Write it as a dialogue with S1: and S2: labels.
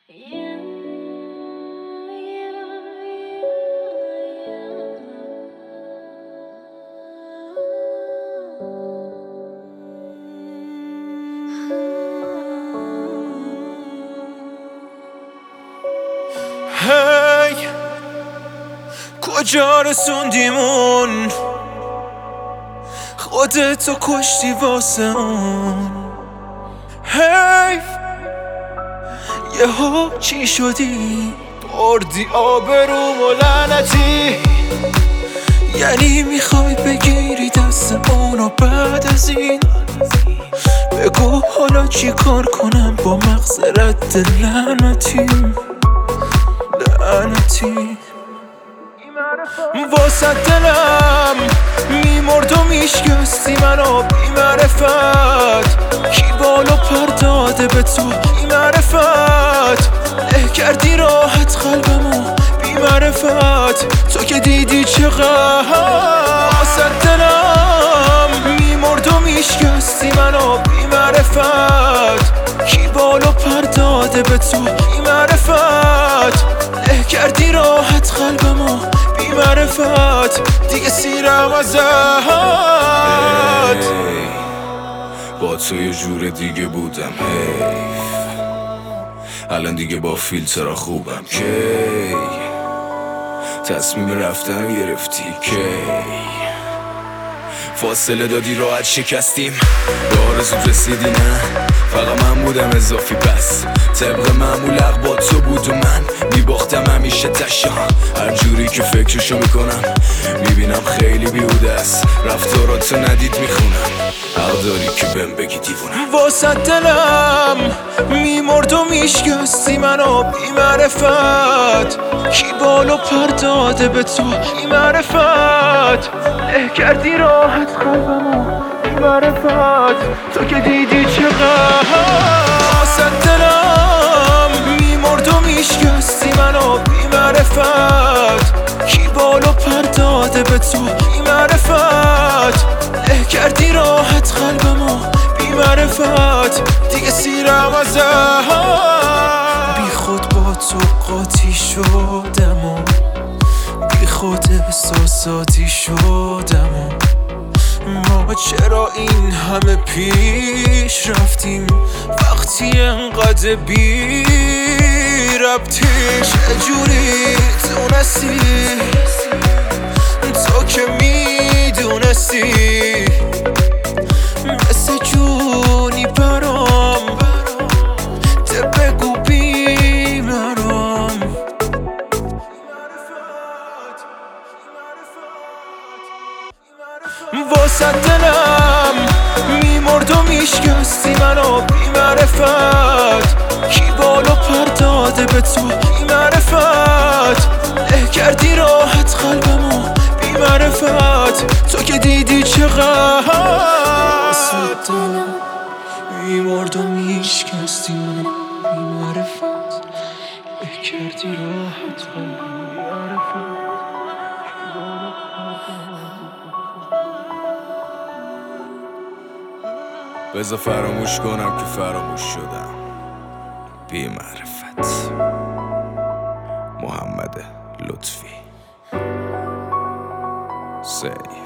S1: هی کجا رسوندیمون، خودتو کشتی واسه اون. حیف یهو چی شدی، بردی آبروم و لعنتی. یعنی میخوای بگیری دست اونو بعد از این؟ بگو حالا چی کار کنم با مغز رد لعنتی. واسه دلم میمرد و میشکستی منو بی معرفت. کی بالو پر داده به تو بی معرفت، له کردی راحت قلبمو بی معرفت. تو که دیدی چقدر واسه دلم میمرد و میشکستی منو بی معرفت. کی بالو پر داده به تو بی معرفت، له کردی راحت قلبمو بی معرفت. دیگه سیرم ازت.
S2: با تو یه جور دیگه بودم، حیف الان دیگه با فیلترها خوبم. کی تصمیم رفتن گرفتی، کی فاصله دادی راحت شکستیم، به آرزوت رسیدی نه فقط من بودم اضافی. پس طبق معمول با تو بود و من میباختم همیشه تشم. هر جوری که فکرشو میکنم میبینم خیلی بیهوده است، رفتاراتو ندید میخونم، حق داری که بهم بگی دیوونم.
S1: واسه دلم میمرد و میشکستی منو بی معرفت. کی بالو پر داده به تو بی معرفت، له کردی راحت قلبمو بی معرفت. تو که دیدی چقدر واسه دلم میمرد و میشکستی منو بی معرفت. کی بالو پر داده به تو بی معرفت، له کردی راحت قلبمو بی معرفت. دیگه سیرم ازت. بی خود با تو قاطی شدم و بی خود احساساتی شدم و ما چرا این همه پیش رفتیم وقتی انقدر بی ربطی. چجوری تونستی تو که میدونستی مثل جونی برام ده بگو بیمارم. واسه دلم میمرد و میشکستی منو بی معرفت. کی بالو پر داده به تو بی معرفت، له کردی راحت قلبمو بی معرفت. تو که دیدی چقدر واسه دلم میمرد و میشکستی منو بی معرفت، له کردی راحت قلبمو بی معرفت.
S2: بذار فراموش کنم که فراموش شدم. بی معرفت. محمد لطفی. سی